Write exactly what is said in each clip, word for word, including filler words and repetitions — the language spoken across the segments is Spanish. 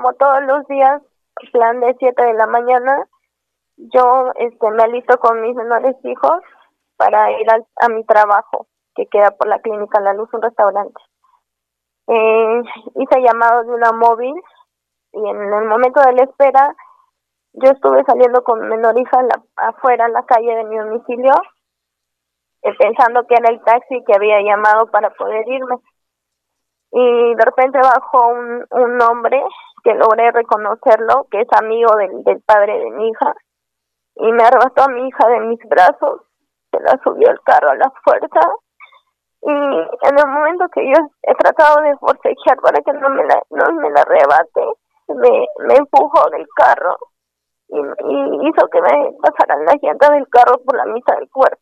como todos los días, plan de siete de la mañana, yo este, me alisto con mis menores hijos para ir al, a mi trabajo, que queda por la Clínica La Luz, un restaurante. Eh, hice llamado de una móvil y en el momento de la espera yo estuve saliendo con mi menor hija la, afuera en la calle de mi domicilio, eh, pensando que era el taxi que había llamado para poder irme. Y de repente bajó un, un hombre que logré reconocerlo, que es amigo del, del padre de mi hija, y me arrebató a mi hija de mis brazos, se la subió al carro a la fuerza, y en el momento que yo he tratado de forcejear para que no me la, no me la arrebate, me, me empujó del carro y, y hizo que me pasaran las llantas del carro por la mitad del cuerpo.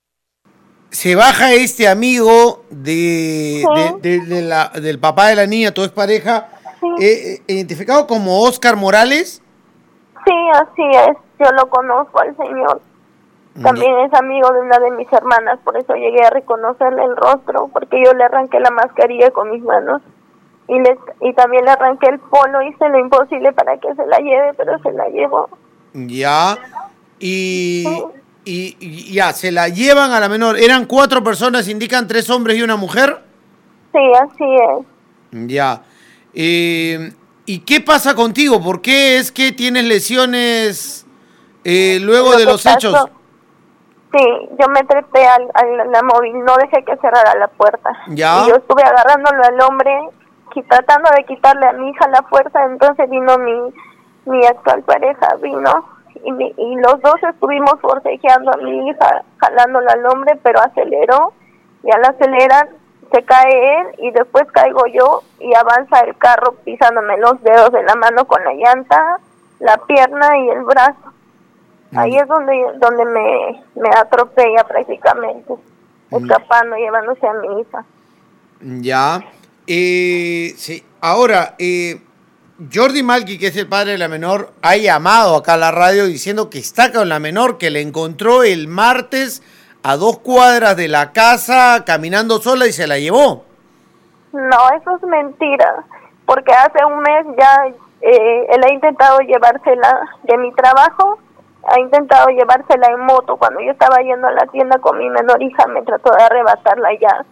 Se baja este amigo de, ¿Sí? de, de, de la, del papá de la niña, tu expareja, ¿Sí? eh, identificado como Óscar Morales. Sí, así es, yo lo conozco al señor. También es amigo de una de mis hermanas, por eso llegué a reconocerle el rostro, porque yo le arranqué la mascarilla con mis manos y le, y también le arranqué el polo, hice lo imposible para que se la lleve, pero se la llevó. Ya, y, Sí. y, y ya, se la llevan a la menor. ¿Eran cuatro personas, indican tres hombres y una mujer? Sí, así es. Ya. Eh, ¿Y qué pasa contigo? ¿Por qué es que tienes lesiones eh, luego Lo de que los pasó, hechos? sí, yo me trepé al, al la móvil, no dejé que cerrara la puerta. Ya. Y yo estuve agarrándolo al hombre, y tratando de quitarle a mi hija la fuerza, entonces vino mi, mi actual pareja, vino, y, mi, y los dos estuvimos forcejeando a mi hija, jalándola al hombre, pero aceleró, y al acelerar se cae él, y después caigo yo, y avanza el carro pisándome los dedos de la mano con la llanta, la pierna y el brazo. Ahí es donde donde me, me atropella prácticamente, escapando, llevándose a mi hija. Ya. Eh, sí. Ahora, eh, Jordi Malqui, que es el padre de la menor, ha llamado acá a la radio diciendo que está con la menor, que le encontró el martes a dos cuadras de la casa caminando sola y se la llevó. No, eso es mentira, porque hace un mes ya eh, él ha intentado llevársela de mi trabajo, ha intentado llevársela en moto. Cuando yo estaba yendo a la tienda con mi menor hija, me trató de arrebatarla ya.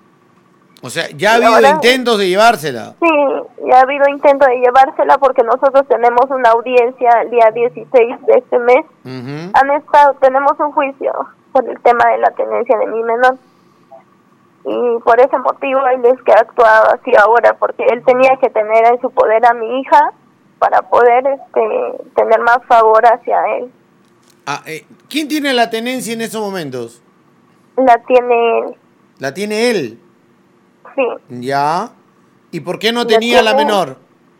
O sea, ya ha Y habido ahora, intentos de llevársela. sí, ya ha habido intentos de llevársela porque nosotros tenemos una audiencia el día dieciséis de este mes. Uh-huh. Han estado, tenemos un juicio por el tema de la tenencia de mi menor. Y por ese motivo él es que ha actuado así ahora, porque él tenía que tener en su poder a mi hija para poder este tener más favor hacia él. Ah, eh, ¿quién tiene la tenencia en esos momentos? La tiene él. ¿La tiene él? Sí. Ya. ¿Y por qué no La tenía la tiene- menor?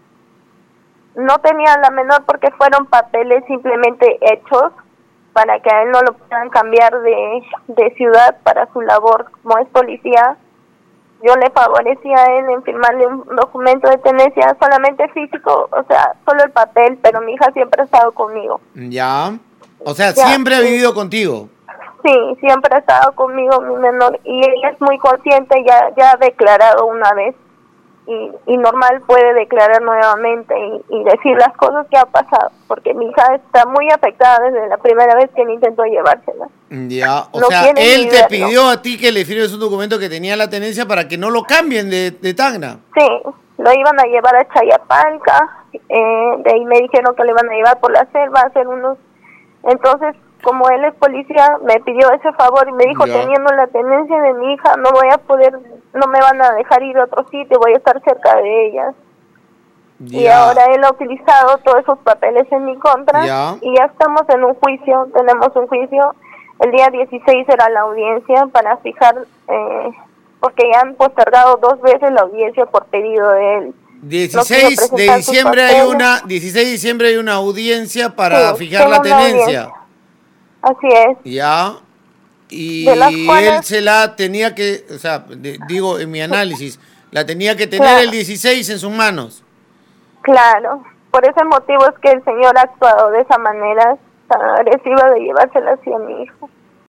No tenía la menor porque fueron papeles simplemente hechos para que a él no lo puedan cambiar de, de ciudad para su labor como es policía. Yo le favorecía a él en firmarle un documento de tenencia solamente físico, o sea, solo el papel, pero mi hija siempre ha estado conmigo. Ya. O sea, Ya, siempre ha sí. vivido contigo. Sí, siempre ha estado conmigo mi menor y ella es muy consciente, ya ya ha declarado una vez y, y normal puede declarar nuevamente y, y decir las cosas que ha pasado, porque mi hija está muy afectada desde la primera vez que él intentó llevársela. Ya, o No sea, quiere él ni te verlo. pidió a ti que le firmes un documento que tenía la tenencia para que no lo cambien de, de Tacna. Sí, lo iban a llevar a Chayapalca, eh, de ahí me dijeron que lo iban a llevar por la selva a hacer unos... Entonces, como él es policía, me pidió ese favor y me dijo, Ya. teniendo la tenencia de mi hija, no voy a poder, no me van a dejar ir a otro sitio, voy a estar cerca de ellas. Y Ya. ahora él ha utilizado todos esos papeles en mi contra Ya. y ya estamos en un juicio, tenemos un juicio. El día dieciséis será la audiencia para fijar, eh, porque ya han postergado dos veces la audiencia por pedido de él. dieciséis de diciembre hay una dieciséis de diciembre hay una audiencia para Sí, fijar tengo la una tenencia. audiencia. Así es. Ya. Y De las cuales- él se la tenía que, o sea, de- digo en mi análisis, la tenía que tener Claro. el dieciséis en sus manos. Claro, por ese motivo es que el señor ha actuado de esa manera tan agresiva de llevársela hacia mi hijo.